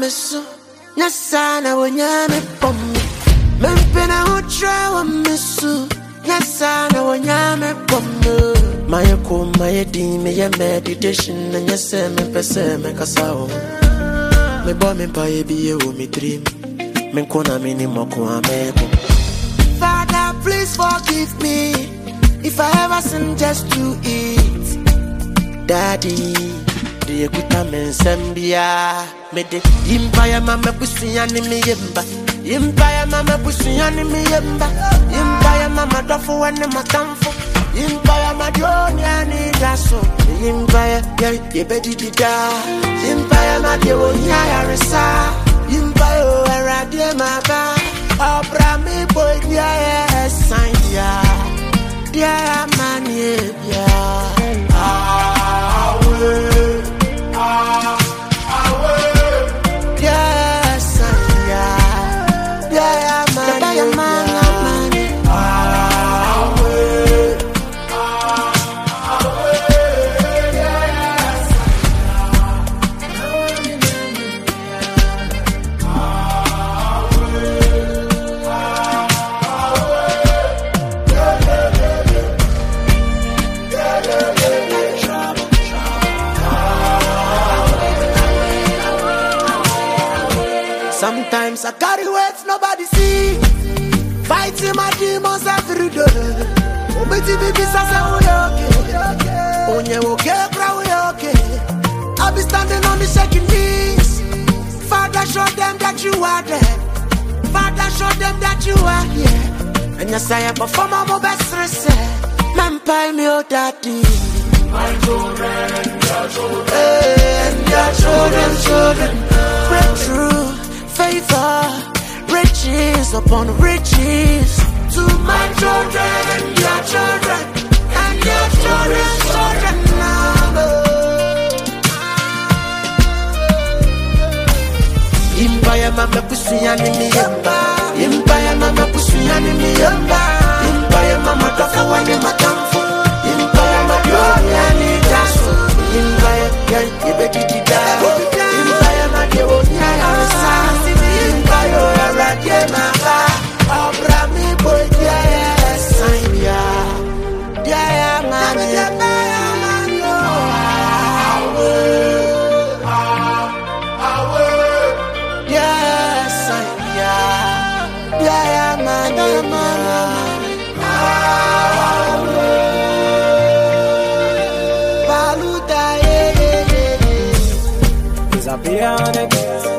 meso Nasana wanyame pombe Mempena utra wa meso Nasana wanyame pombe Mayako mayedi me meditation And yese me pese me kasao Me boy me paye biye wo me dream Me kona mini moko ameko Father please forgive me If I ever sin just to eat Daddy De kuta men sembia Me de impaya mama pusiani mi yemba Impaya mama pusiani mi yemba Impaya mama dofu wane matamfo Impaya madioni ani daso Impaya ye bedi dida Impaya madio nyaya resa Impaya o eradie maba Obra mi boy dia sign dia Dia manie dia Sometimes I carry weights nobody see. Fighting my demons every day. Obeti baby sasa okay. Onye okay, bra okay. I'll be standing on the shaking knees. Father, show them that you are there. Father, show them that you are here. And yes, I perform my best reset. Man, pay me your daddy. My children and your children. And your children. Breakthrough. Favor, riches upon riches to my children and your children and your children's children now. Impaya mama pusiani mi yamba, impaya mama pusiani mi yamba, impaya mama toka wani matamfu, impaya madioni ani dasu, impaya ye beti dida, impaya madioni ani sa. Zapianek